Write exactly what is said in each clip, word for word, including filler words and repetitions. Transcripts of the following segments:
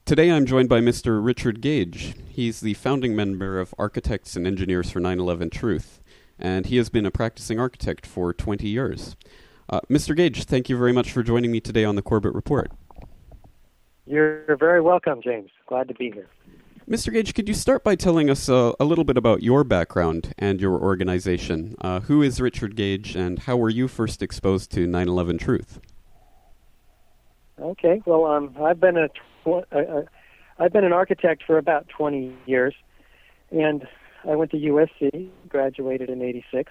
Today I'm joined by Mister Richard Gage. He's the founding member of Architects and Engineers for nine eleven Truth, and he has been a practicing architect for twenty years. Uh, Mister Gage, thank you very much for joining me today on the Corbett Report. You're very welcome, James. Glad to be here. Mister Gage, could you start by telling us uh, a little bit about your background and your organization? Uh, who is Richard Gage, and how were you first exposed to nine eleven Truth? Okay, well, um, I've been a tw- uh, I've been an architect for about twenty years, and I went to U S C, graduated in eighty-six,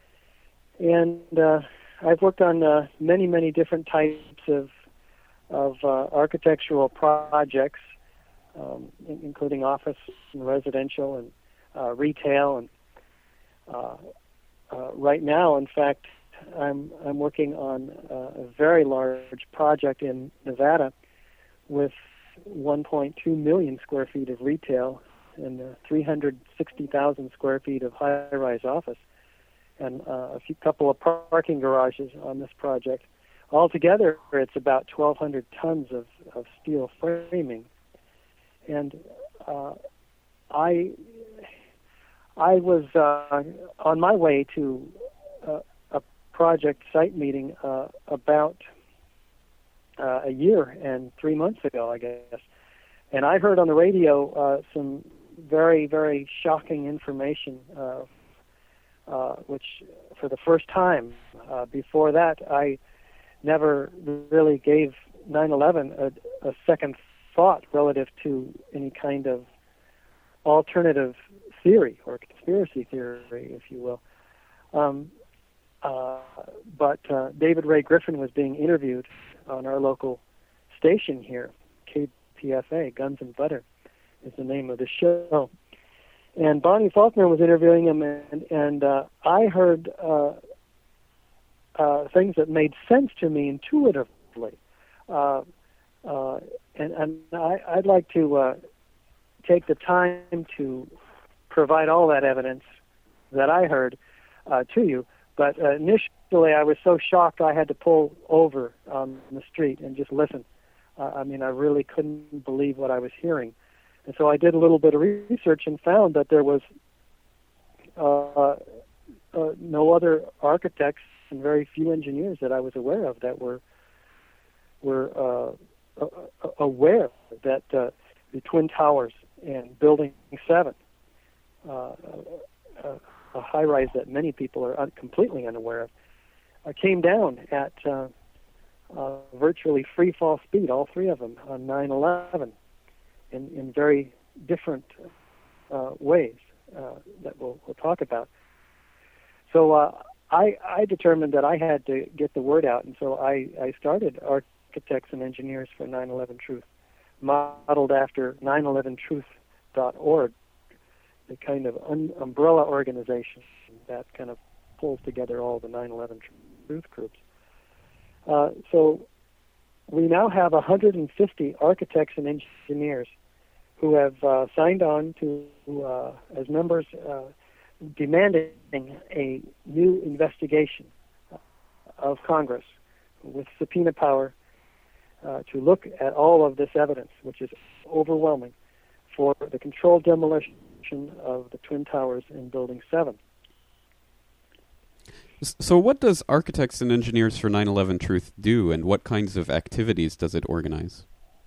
and uh, I've worked on uh, many, many different types of of uh, architectural projects, um, in- including office and residential and uh, retail, and uh, uh, right now, in fact, I'm I'm working on uh, a very large project in Nevada with one point two million square feet of retail and uh, three hundred sixty thousand square feet of high-rise office, and uh, a few couple of parking garages on this project. Altogether, it's about twelve hundred tons of, of steel framing, and uh, I I was uh, on my way to uh, a project site meeting uh, about uh, a year and three months ago, I guess, and I heard on the radio uh, some very, very shocking information, uh, uh, which for the first time, uh, before that, I never really gave nine eleven a, a second thought relative to any kind of alternative theory or conspiracy theory, if you will. Um, uh, but uh, David Ray Griffin was being interviewed on our local station here, K P F A, Guns and Butter is the name of the show. And Bonnie Faulkner was interviewing him, and, and uh, I heard uh, uh, things that made sense to me intuitively. Uh, uh, and and I, I'd like to uh, take the time to provide all that evidence that I heard uh, to you. But uh, initially, I was so shocked I had to pull over on the street and just listen. Uh, I mean, I really couldn't believe what I was hearing. And so I did a little bit of research and found that there was uh, uh, no other architects and very few engineers that I was aware of that were were uh, uh, aware that uh, the Twin Towers and Building seven, uh, uh, a high-rise that many people are un- completely unaware of, uh, came down at uh, uh, virtually free-fall speed, all three of them, on nine eleven. In, in very different uh, ways uh, that we'll, we'll talk about. So uh, I, I determined that I had to get the word out, and so I, I started Architects and Engineers for nine eleven Truth, modeled after nine eleven truth dot org, the kind of un- umbrella organization that kind of pulls together all the nine eleven Truth groups. Uh, so we now have one hundred fifty architects and engineers who have uh, signed on to, uh, as members, uh, demanding a new investigation of Congress with subpoena power uh, to look at all of this evidence, which is overwhelming, for the controlled demolition of the Twin Towers in Building seven. So what does Architects and Engineers for nine eleven Truth do, and what kinds of activities does it organize?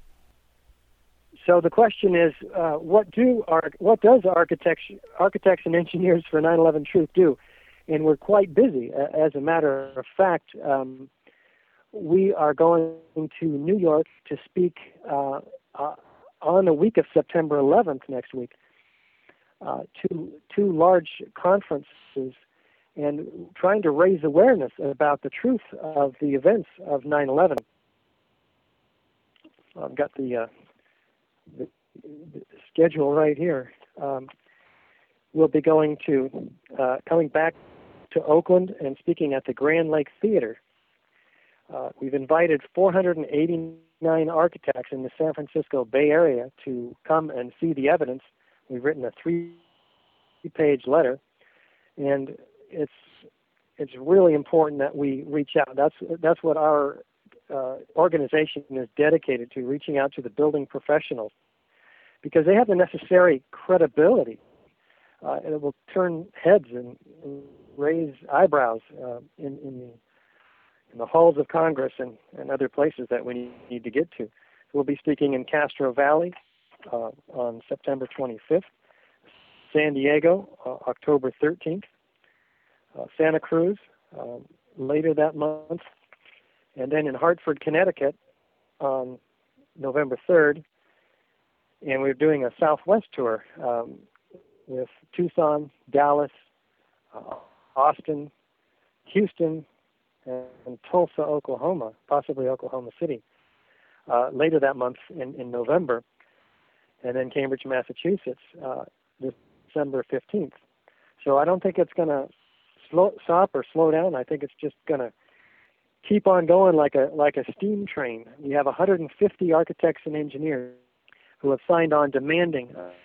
So the question is, uh, what do our, what does architects architects and engineers for nine eleven Truth do? And we're quite busy. As a matter of fact, um, we are going to New York to speak uh, uh, on the week of September eleventh next week uh, to two large conferences, and trying to raise awareness about the truth of the events of nine eleven. I've got the uh, The, the schedule right here. Um, we'll be going to, uh, coming back to Oakland and speaking at the Grand Lake Theater. Uh, we've invited four hundred eighty-nine architects in the San Francisco Bay Area to come and see the evidence. We've written a three-page letter, and it's it's really important that we reach out. That's that's what our uh, organization is dedicated to reaching out to the building professionals because they have the necessary credibility. Uh, and it will turn heads and raise eyebrows uh, in, in, the, in the halls of Congress and, and other places that we need to get to. We'll be speaking in Castro Valley uh, on September twenty-fifth, San Diego, uh, October thirteenth, uh, Santa Cruz uh, later that month, and then in Hartford, Connecticut on November third. And we're doing a Southwest tour um, with Tucson, Dallas, uh, Austin, Houston, and, and Tulsa, Oklahoma, possibly Oklahoma City, uh, later that month in, in November, and then Cambridge, Massachusetts, uh, December fifteenth. So I don't think it's going to slow, stop or slow down. I think it's just going to keep on going like a like a steam train. We have one hundred fifty architects and engineers who have signed on demanding uh,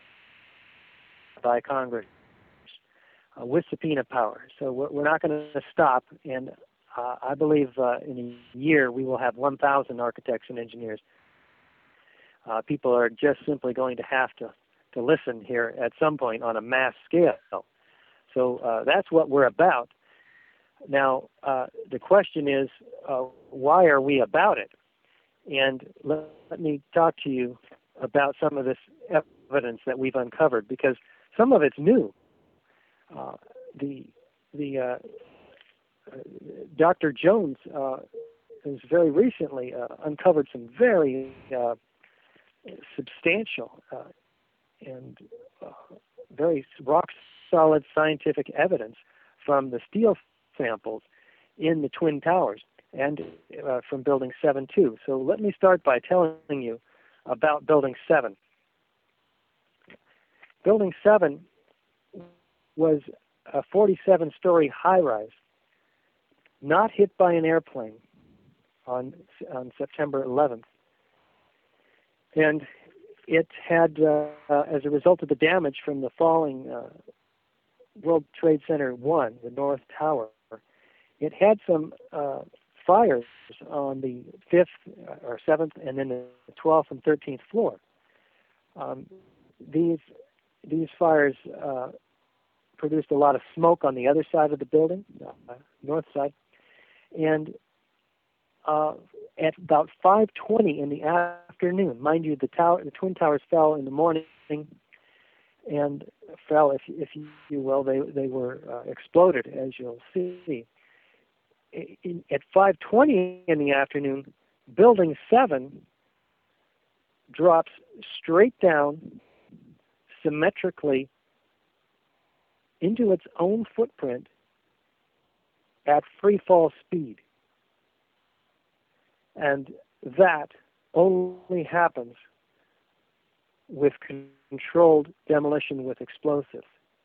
by Congress uh, with subpoena power. So we're, we're not going to stop, and uh, I believe uh, in a year we will have one thousand architects and engineers. Uh, people are just simply going to have to, to listen here at some point on a mass scale. So uh, that's what we're about. Now, uh, the question is, uh, why are we about it? And let, let me talk to you about some of this evidence that we've uncovered, because some of it's new. Uh, the the uh, uh, Doctor Jones uh, has very recently uh, uncovered some very uh, substantial uh, and uh, very rock-solid scientific evidence from the steel samples in the Twin Towers and uh, from Building seven too. So let me start by telling you about Building seven. Building seven was a forty-seven story high-rise, not hit by an airplane on, on September eleventh. And it had, uh, uh, as a result of the damage from the falling uh, World Trade Center one, the North Tower, it had some uh, fires on the fifth or seventh and then the twelfth and thirteenth floor. Um, these these fires uh, produced a lot of smoke on the other side of the building, uh, north side, and uh, at about five twenty in the afternoon, mind you, the tower, the Twin Towers fell in the morning, and fell, if if you will, they they were uh, exploded, as you'll see. In, at five twenty in the afternoon, Building seven drops straight down, symmetrically, into its own footprint at free fall speed. And that only happens with controlled demolition with explosives.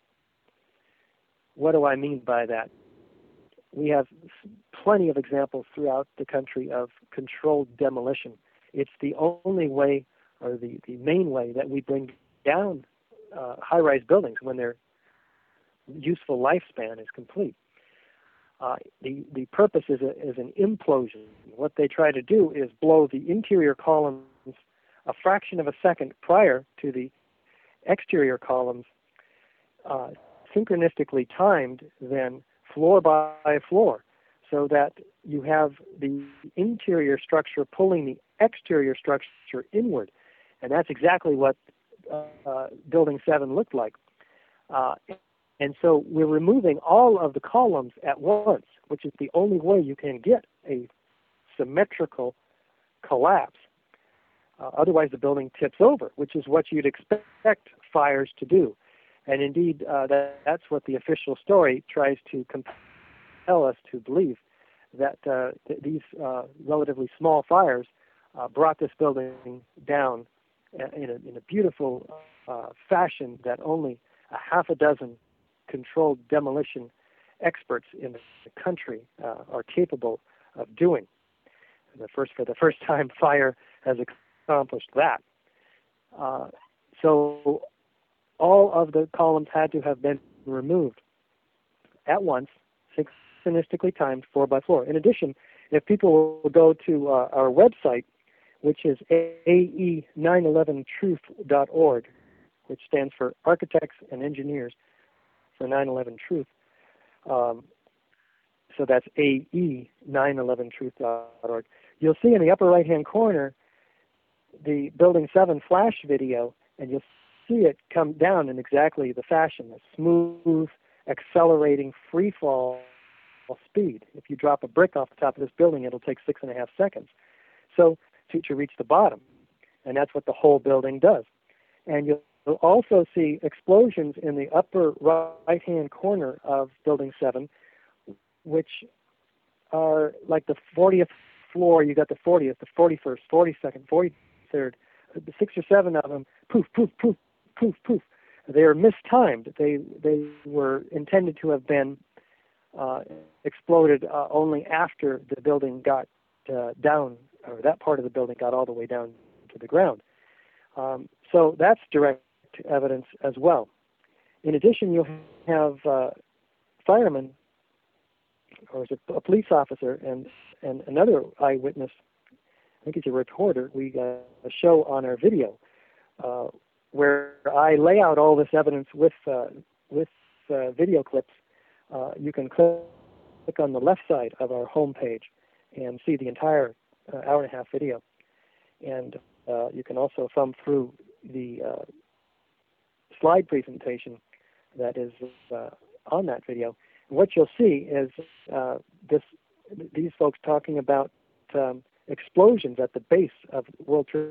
What do I mean by that? We have plenty of examples throughout the country of controlled demolition. It's the only way, or the, the main way, that we bring down uh, high-rise buildings when their useful lifespan is complete. Uh, the, the purpose is, a, is an implosion. What they try to do is blow the interior columns a fraction of a second prior to the exterior columns, uh, synchronistically timed, then floor by floor, so that you have the interior structure pulling the exterior structure inward. And that's exactly what uh, uh, Building seven looked like. Uh, and so we're removing all of the columns at once, which is the only way you can get a symmetrical collapse. Uh, otherwise, the building tips over, which is what you'd expect fires to do. And indeed, uh, that, that's what the official story tries to compel us to believe, that uh, th- these uh, relatively small fires uh, brought this building down in a, in a beautiful uh, fashion that only a half a dozen controlled demolition experts in the country uh, are capable of doing. And the first, for the first time, fire has accomplished that. Uh, so all of the columns had to have been removed at once, synchronistically timed, floor by floor. In addition, if people will go to uh, our website, which is A E nine eleven truth dot org, which stands for Architects and Engineers for nine eleven Truth. Um, so that's A E nine eleven truth dot org. You'll see in the upper right-hand corner the Building seven flash video, and you'll see it come down in exactly the fashion, a smooth, accelerating, free-fall speed. If you drop a brick off the top of this building, it'll take six and a half seconds. So to, to reach the bottom, and that's what the whole building does. And you'll also see explosions in the upper right-hand corner of Building seven, which are like the fortieth floor. You got the fortieth, the forty-first, forty-second, forty-third, the six or seven of them, poof, poof, poof, poof, poof. They are mistimed. They they were intended to have been uh, exploded uh, only after the building got uh, down, or that part of the building got all the way down to the ground. Um, so that's direct evidence as well. In addition, you have uh, firemen, or a, a police officer, and, and another eyewitness, I think he's a reporter, we uh, show on our video, uh, where I lay out all this evidence with, uh, with uh, video clips. Uh, you can click on the left side of our homepage and see the entire uh, hour and a half video. And uh, you can also thumb through the uh, slide presentation that is uh, on that video. And what you'll see is uh, this these folks talking about um, explosions at the base of World Trade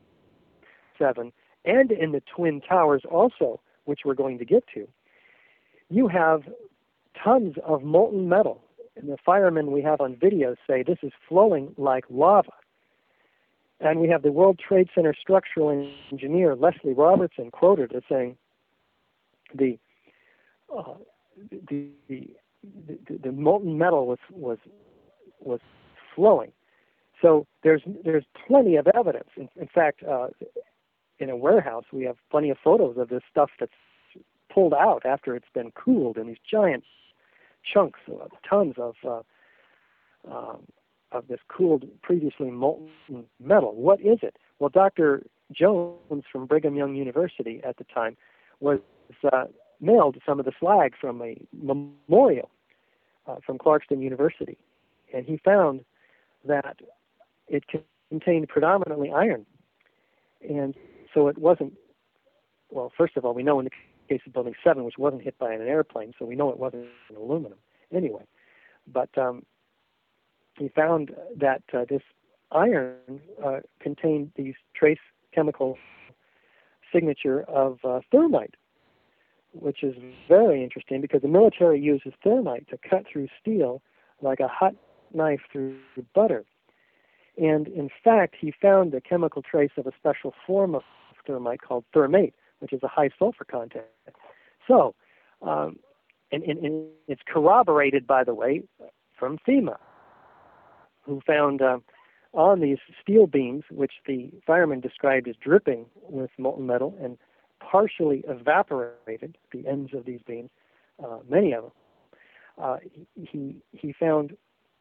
seven and in the Twin Towers also, which we're going to get to. You have tons of molten metal, and the firemen we have on video say this is flowing like lava. And we have the World Trade Center structural engineer, Leslie Robertson, quoted as saying, the, uh, the, the, the, the molten metal was, was, was flowing. So there's, there's plenty of evidence. In, in fact, uh, in a warehouse, we have plenty of photos of this stuff that's pulled out after it's been cooled in these giant chunks, uh, tons of uh, um, of this cooled, previously molten metal. What is it? Well, Doctor Jones from Brigham Young University at the time was uh, mailed some of the slag from a memorial uh, from Clarkston University, and he found that it contained predominantly iron. And so it wasn't, well, first of all, we know in the case of Building seven, which wasn't hit by an airplane, so we know it wasn't aluminum anyway. But um, he found that uh, this iron uh, contained these trace chemical signature of uh, thermite, which is very interesting because the military uses thermite to cut through steel like a hot knife through butter. And in fact, he found a chemical trace of a special form of thermite called thermate, which is a high sulfur content. So, um, and, and, and it's corroborated, by the way, from FEMA, who found uh, on these steel beams, which the firemen described as dripping with molten metal and partially evaporated, the ends of these beams, uh, many of them, uh, he, he found,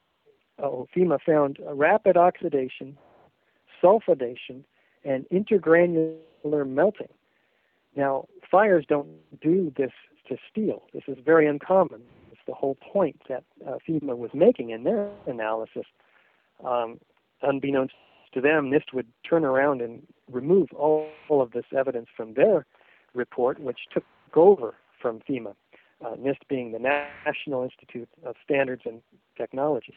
oh, FEMA found a rapid oxidation, sulfidation, and intergranular melting. Now, fires don't do this to steel. This is very uncommon. It's the whole point that uh, FEMA was making in their analysis. Um, unbeknownst to them, NIST would turn around and remove all, all of this evidence from their report, which took over from FEMA, uh, NIST being the National Institute of Standards and Technology.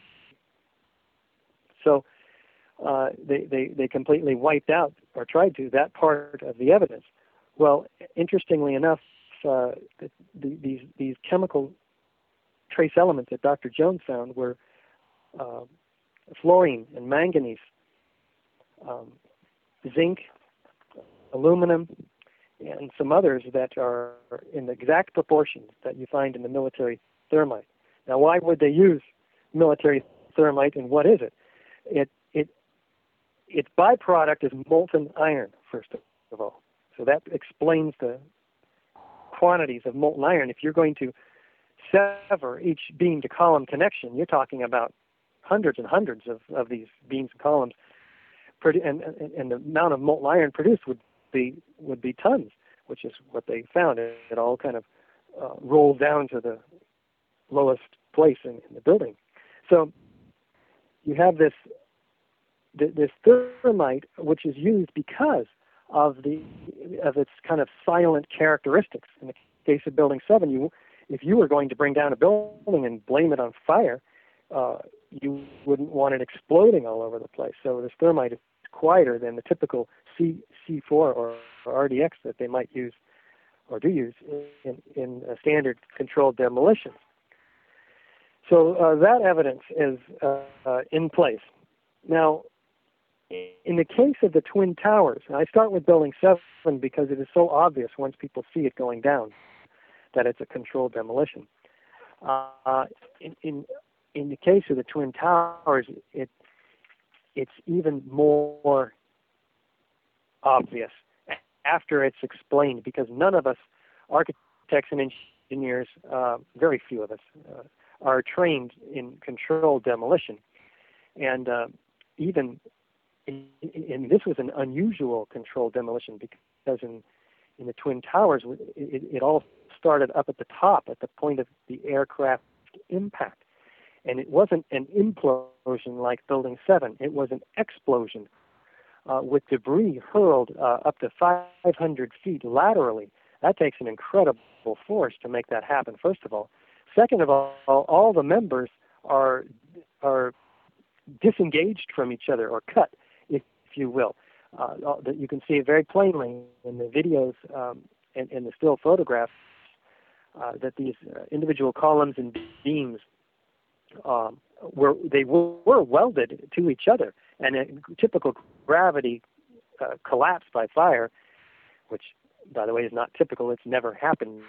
So uh, they, they, they completely wiped out, or tried to, that part of the evidence. Well, interestingly enough, uh, the, the, these, these chemical trace elements that Doctor Jones found were uh, fluorine and manganese, um, zinc, aluminum, and some others that are in the exact proportions that you find in the military thermite. Now, why would they use military thermite, and what is it? It it its byproduct is molten iron, first of all. So that explains the quantities of molten iron. If you're going to sever each beam to column connection, you're talking about hundreds and hundreds of, of these beams and columns, and, and, and the amount of molten iron produced would be would be tons, which is what they found. It, it all kind of uh, rolled down to the lowest place in, in the building. So you have this this thermite, which is used because of the of its kind of silent characteristics. In the case of Building Seven, you if you were going to bring down a building and blame it on fire, uh, you wouldn't want it exploding all over the place. So this thermite is quieter than the typical C C four or, or R D X that they might use or do use in, in a standard controlled demolition. So uh, that evidence is uh, uh, in place. Now, in the case of the Twin Towers, and I start with Building seven because it is so obvious once people see it going down that it's a controlled demolition. Uh, in, in in the case of the Twin Towers, it it's even more obvious after it's explained, because none of us, architects and engineers, uh, very few of us, uh, are trained in controlled demolition. And uh, even, and this was an unusual controlled demolition, because in, in the Twin Towers, it, it all started up at the top, at the point of the aircraft impact. And it wasn't an implosion like Building seven. It was an explosion uh, with debris hurled uh, up to five hundred feet laterally. That takes an incredible force to make that happen, first of all. Second of all, all the members are are disengaged from each other, or cut, if, if you will. Uh, you can see it very plainly in the videos um, and, and the still photographs uh, that these uh, individual columns and beams um, were they were, were welded to each other, and a typical gravity uh, collapse by fire, which, by the way, is not typical. It's never happened.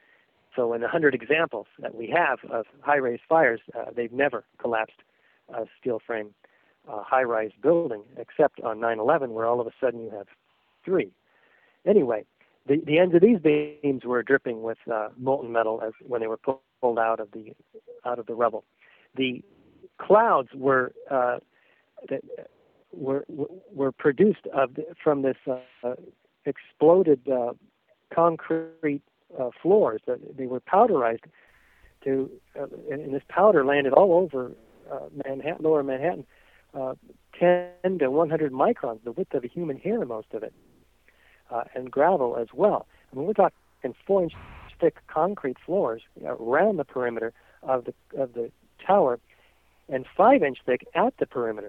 So in the hundred examples that we have of high-rise fires, uh, they've never collapsed a steel frame uh, high-rise building, except on nine eleven, where all of a sudden you have three. Anyway, the, the ends of these beams were dripping with uh, molten metal as when they were pulled out of the out of the rubble. The clouds were uh, that were were produced of the, from this uh, exploded uh, concrete uh, floors. That they were powderized to, uh, and, and this powder landed all over uh, Manhattan, Lower Manhattan, uh, ten to one hundred microns, the width of a human hair, most of it, uh, and gravel as well. I mean, we're talking four-inch thick concrete floors around the perimeter of the of the tower, and five-inch thick at the perimeter.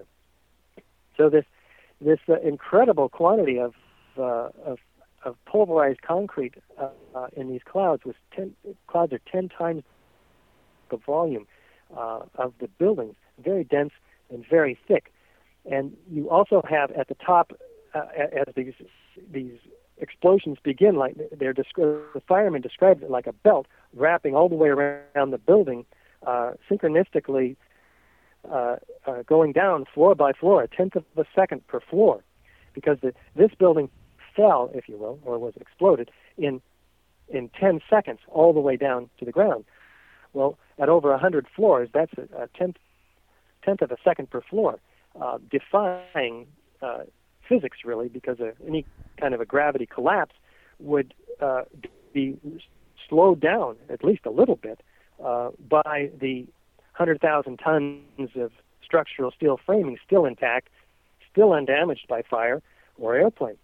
So this this uh, incredible quantity of, uh, of of pulverized concrete uh, uh, in these clouds was ten clouds are ten times the volume uh, of the buildings, very dense and very thick. And you also have at the top, uh, as these these explosions begin, like they're descri- the firemen described it like a belt wrapping all the way around the building, uh, synchronistically uh, uh, going down floor by floor, a tenth of a second per floor, because the, this building fell, if you will, or was exploded in in ten seconds all the way down to the ground. Well, at over one hundred floors, that's a, a tenth, tenth of a second per floor, uh, defying uh, physics, really, because of any kind of a gravity collapse would uh, be slowed down at least a little bit uh, by the one hundred thousand tons of structural steel framing still intact, still undamaged by fire or airplane.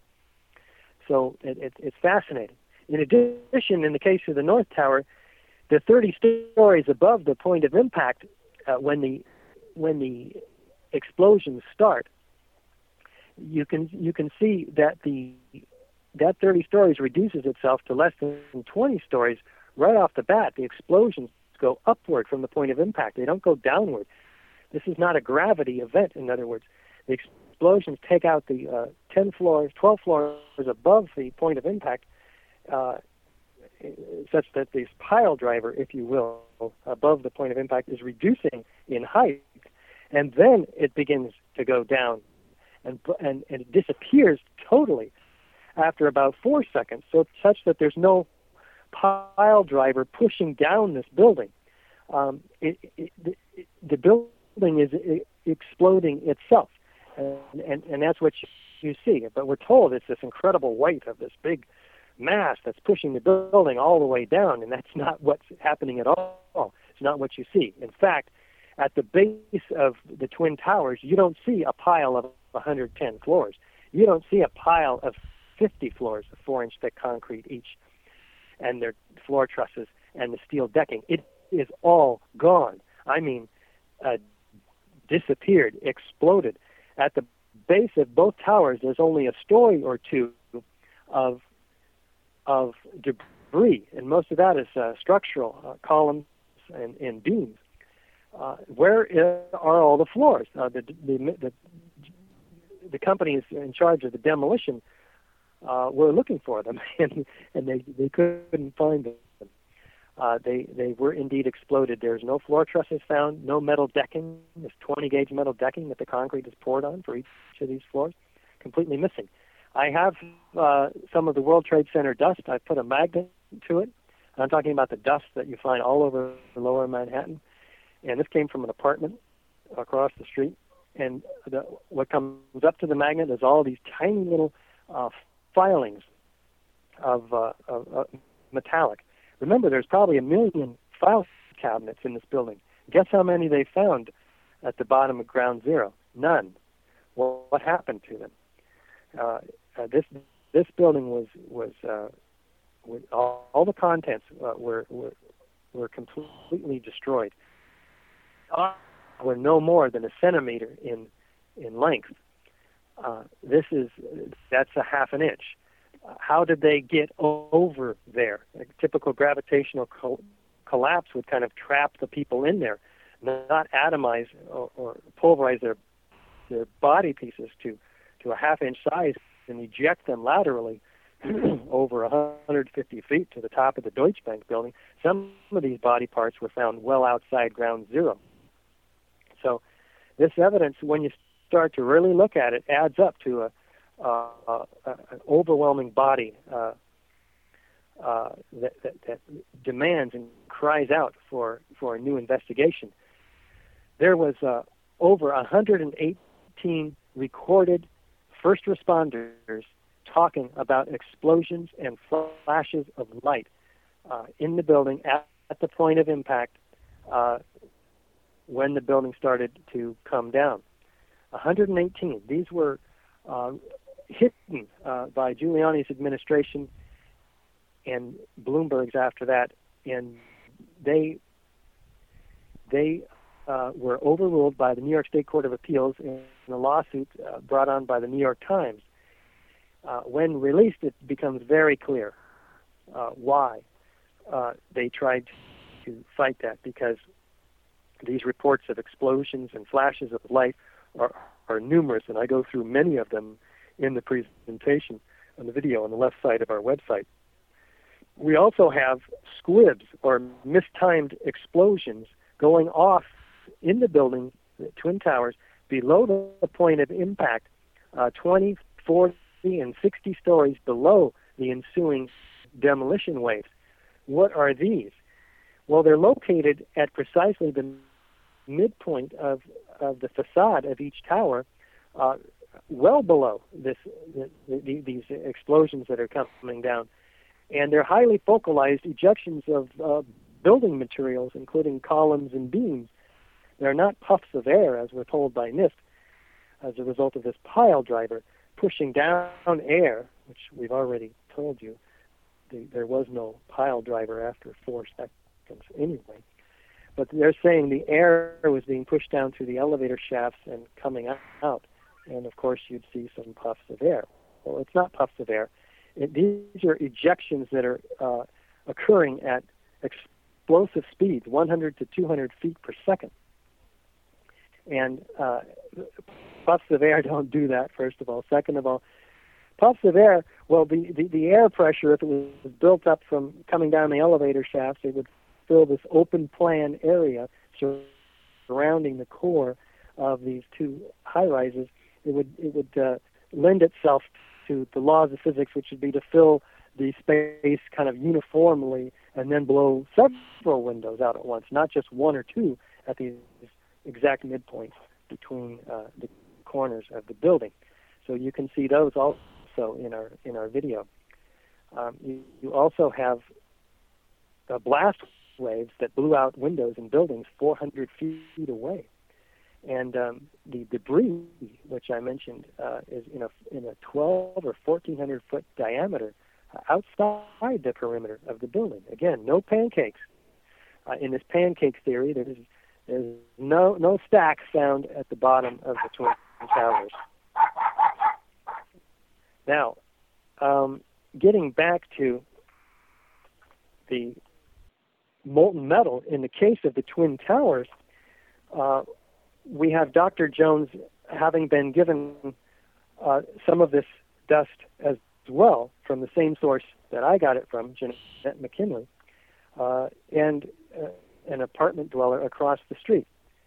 So it, it, it's fascinating. In addition, in the case of the North Tower, the thirty stories above the point of impact, uh, when the when the explosions start, you can you can see that the that thirty stories reduces itself to less than twenty stories right off the bat. The explosions go upward from the point of impact. They don't go downward. This is not a gravity event. In other words, the explosions take out the uh, ten floors, twelve floors above the point of impact, uh, such that this pile driver, if you will, above the point of impact is reducing in height, and then it begins to go down, and and, and it disappears totally after about four seconds, so such that there's no pile driver pushing down this building. Um, it, it, it, the building building is I- exploding itself, and, and and that's what you, you see. But we're told it's this incredible weight of this big mass that's pushing the building all the way down, and that's not what's happening at all. It's not what you see. In fact, at the base of the Twin Towers, you don't see a pile of one hundred ten floors. You don't see a pile of fifty floors of four-inch thick concrete each, and their floor trusses and the steel decking. It is all gone. I mean, uh, disappeared, exploded. At the base of both towers, there's only a story or two of of debris, and most of that is uh, structural uh, columns and, and beams. Uh, where are all the floors? Uh, the, the, the, the companies in charge of the demolition uh, were looking for them, and, and they, they couldn't find them. Uh, they, they were indeed exploded. There's no floor trusses found, no metal decking. This twenty gauge metal decking that the concrete is poured on for each of these floors, completely missing. I have uh, some of the World Trade Center dust. I put a magnet to it. I'm talking about the dust that you find all over lower Manhattan. And this came from an apartment across the street. And the, what comes up to the magnet is all these tiny little uh, filings of, uh, of uh, metallic. Remember, there's probably a million file cabinets in this building. Guess how many they found at the bottom of ground zero? None. Well, what happened to them? Uh, uh, this this building was was uh, with all, all the contents uh, were, were were completely destroyed. Uh, were no more than a centimeter in in length. Uh, this is that's a half an inch. Uh, how did they get o- over there? A typical gravitational co- collapse would kind of trap the people in there, not atomize or, or pulverize their their body pieces to to a half inch size and eject them laterally over one hundred fifty feet to the top of the Deutsche Bank building. Some of these body parts were found well outside ground zero. So this evidence, when you start to really look at it, adds up to a, uh, uh, an overwhelming body uh, uh, that, that, that demands and cries out for, for a new investigation. There was uh, over one hundred eighteen recorded first responders talking about explosions and flashes of light uh, in the building at, at the point of impact uh, when the building started to come down. one hundred eighteen. These were uh, hidden uh, by Giuliani's administration and Bloomberg's after that, and they they uh, were overruled by the New York State Court of Appeals in a lawsuit uh, brought on by the New York Times. Uh, when released, it becomes very clear uh, why uh, they tried to fight that, because these reports of explosions and flashes of light are, are numerous, and I go through many of them in the presentation on the video on the left side of our website. We also have squibs or mistimed explosions going off in the building, the Twin Towers, below the point of impact, uh, twenty, forty, and sixty stories below the ensuing demolition waves. What are these? Well, they're located at precisely the midpoint of, of the facade of each tower, uh, well below this the, the, these explosions that are coming down. And they're highly focalized ejections of uh, building materials, including columns and beams. They're not puffs of air, as we're told by NIST, as a result of this pile driver pushing down air, which we've already told you, the, there was no pile driver after four seconds anyway. But they're saying the air was being pushed down through the elevator shafts and coming out. And, of course, you'd see some puffs of air. Well, it's not puffs of air. It, these are ejections that are uh, occurring at explosive speeds, one hundred to two hundred feet per second. And uh, puffs of air don't do that, first of all. Second of all, puffs of air, well, the, the, the air pressure, if it was built up from coming down the elevator shafts, it would fill this open plan area surrounding the core of these two high-rises. It would, it would uh, lend itself to the laws of physics, which would be to fill the space kind of uniformly and then blow several windows out at once, not just one or two at these exact midpoints between uh, the corners of the building. So you can see those also in our in our video. Um, you, you also have uh, blast waves that blew out windows in buildings four hundred feet away. And um, the debris, which I mentioned, uh, is in a in a twelve or fourteen hundred foot diameter uh, outside the perimeter of the building. Again, no pancakes. Uh, in this pancake theory, there's there's no no stacks found at the bottom of the Twin Towers. Now, um, getting back to the molten metal, in the case of the Twin Towers, uh, we have Doctor Jones having been given uh, some of this dust as well from the same source that I got it from, Jeanette McKinley, uh, and uh, an apartment dweller across the street.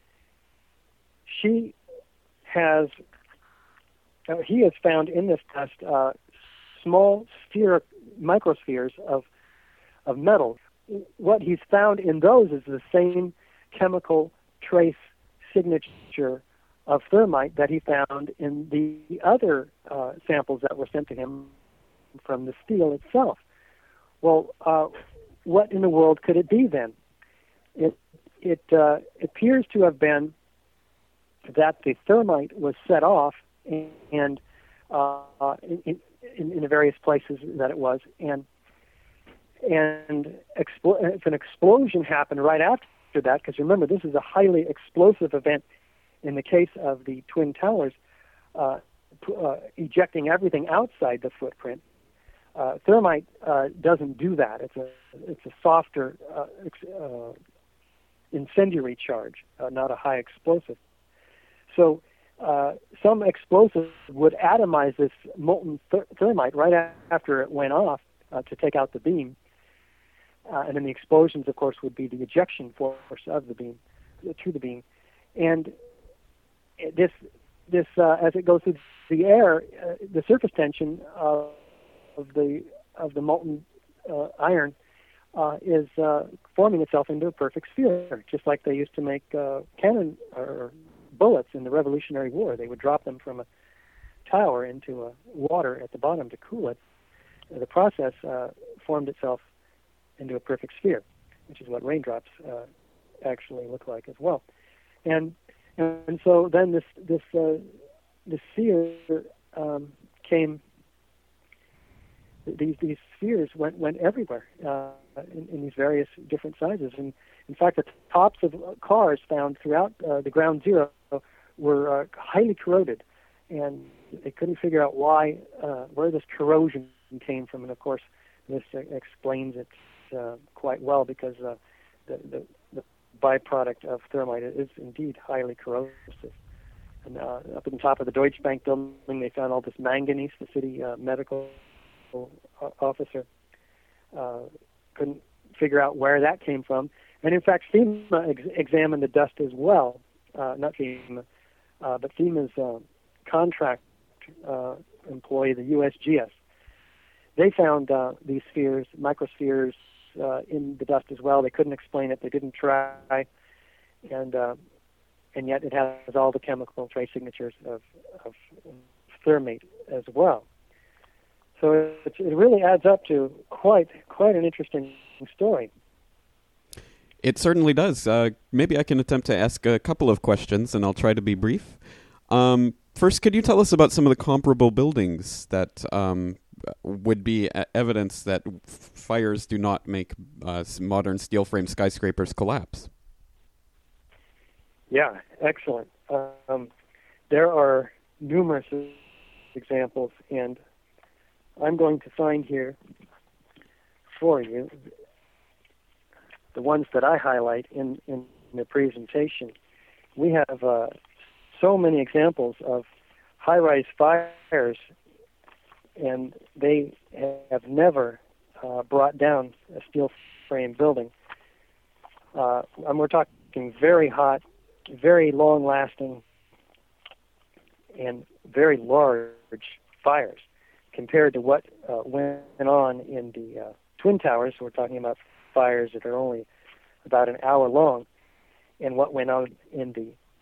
She has, uh, he has found in this dust uh, small sphere, microspheres of of metal. What he's found in those is the same chemical trace signature of thermite that he found in the other uh, samples that were sent to him from the steel itself. Well, uh, what in the world could it be then? It it uh, appears to have been that the thermite was set off and, and uh, in, in, in the various places that it was, and and expl- if an explosion happened right after that, because remember, this is a highly explosive event in the case of the Twin Towers, uh, uh, ejecting everything outside the footprint. Uh, thermite uh, doesn't do that. It's a it's a softer uh, ex- uh, incendiary charge, uh, not a high explosive. So uh, some explosive would atomize this molten th- thermite right a- after it went off uh, to take out the beam. Uh, and then the explosions, of course, would be the ejection force of the beam, to the beam. And this, this uh, as it goes through the air, uh, the surface tension of, of the of the molten uh, iron uh, is uh, forming itself into a perfect sphere, just like they used to make uh, cannon or bullets in the Revolutionary War. They would drop them from a tower into uh, water at the bottom to cool it. The process uh, formed itself into a perfect sphere, which is what raindrops uh, actually look like as well. And and so then this this uh, this sphere um, came. These these spheres went went everywhere uh, in, in these various different sizes. And in fact, the tops of cars found throughout uh, the ground zero were uh, highly corroded, and they couldn't figure out why uh, where this corrosion came from. And of course, this uh, explains it uh, quite well, because uh, the, the the byproduct of thermite is indeed highly corrosive. And uh, up at the top of the Deutsche Bank building, they found all this manganese. The city uh, medical officer uh, couldn't figure out where that came from. And in fact, FEMA ex- examined the dust as well. Uh, not FEMA, uh, but FEMA's uh, contract uh, employee, the U S G S. They found uh, these spheres, microspheres, uh, in the dust as well. They couldn't explain it. They didn't try. And uh, and yet it has all the chemical trace signatures of, of thermate as well. So it, it really adds up to quite quite an interesting story. It certainly does. Uh, maybe I can attempt to ask a couple of questions, and I'll try to be brief. Um, first, could you tell us about some of the comparable buildings that um, would be evidence that f- fires do not make uh, modern steel frame skyscrapers collapse? Yeah, excellent. Um, there are numerous examples, and I'm going to find here for you the ones that I highlight in, in the presentation. We have uh, so many examples of high-rise fires, and they have never uh, brought down a steel frame building. Uh, and we're talking very hot, very long-lasting, and very large fires compared to what uh, went on in the uh, Twin Towers. We're talking about fires that are only about an hour long, and what went on in the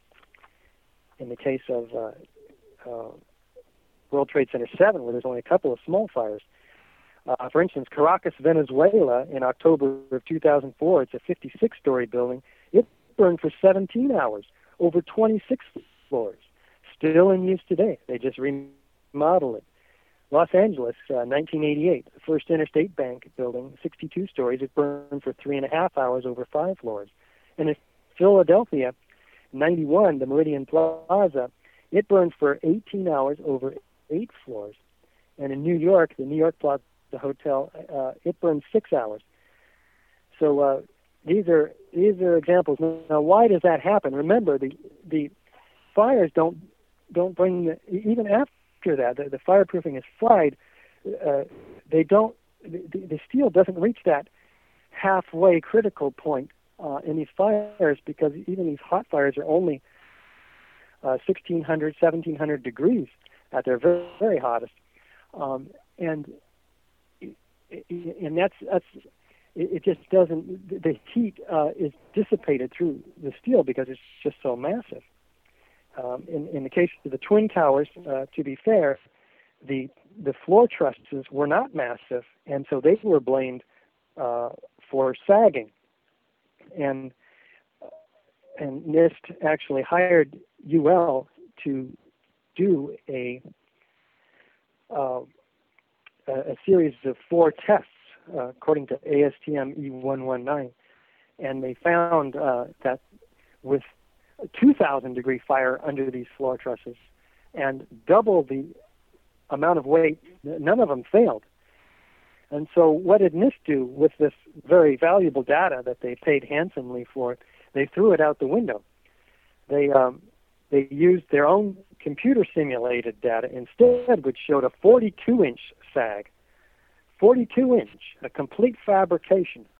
in the case of uh, uh, World Trade Center seven, where there's only a couple of small fires. Uh, for instance, Caracas, Venezuela, in October of two thousand four, it's a fifty-six story building. It burned for seventeen hours, over twenty-six floors. Still in use today. They just remodeled it. Los Angeles, uh, nineteen eighty-eight, the First Interstate Bank building, sixty-two stories. It burned for three and a half hours over five floors. And in Philadelphia, ninety-one, the Meridian Plaza, it burned for eighteen hours over eight floors. And in New York, the New York Plaza Hotel, uh, it burned six hours. So uh, these are these are examples. Now, why does that happen? Remember, the the fires don't don't bring the, even after that. The, the fireproofing is fried. Uh, they don't. The, the steel doesn't reach that halfway critical point uh, in these fires, because even these hot fires are only uh, sixteen hundred, seventeen hundred degrees at their very, very hottest, um, and and that's that's it just doesn't, the heat uh, is dissipated through the steel because it's just so massive. Um, in, in the case of the Twin Towers, uh, to be fair, the the floor trusses were not massive, and so they were blamed uh, for sagging. And and NIST actually hired U L to do a uh, a series of four tests uh, according to A S T M E one nineteen, and they found uh, that with a two thousand degree fire under these floor trusses and double the amount of weight, none of them failed. And so what did NIST do with this very valuable data that they paid handsomely for? They threw it out the window. They um, they used their own computer simulated data instead, which showed a forty-two inch sag. forty-two inch, a complete fabrication